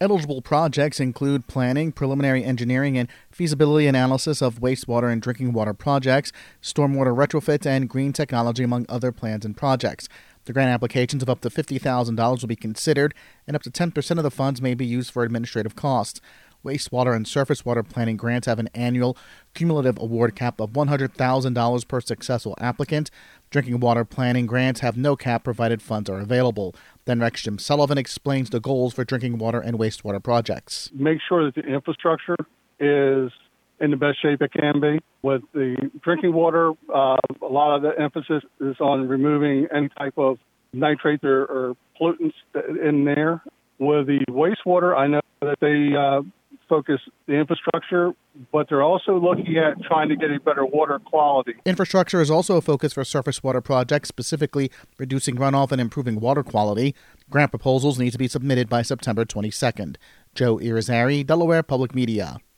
Eligible projects include planning, preliminary engineering, and feasibility analysis of wastewater and drinking water projects, stormwater retrofit, and green technology, among other plans and projects. The grant applications of up to $50,000 will be considered, and up to 10% of the funds may be used for administrative costs. Wastewater and surface water planning grants have an annual cumulative award cap of $100,000 per successful applicant. Drinking water planning grants have no cap provided funds are available. Then Rex Jim Sullivan explains the goals for drinking water and wastewater projects. Make sure that the infrastructure is in the best shape it can be. With the drinking water, a lot of the emphasis is on removing any type of nitrates or pollutants in there. With the wastewater, I know that they focus the infrastructure, but they're also looking at trying to get a better water quality. Infrastructure is also a focus for surface water projects, specifically reducing runoff and improving water quality. Grant proposals need to be submitted by September 22nd. Joe Irizarry, Delaware Public Media.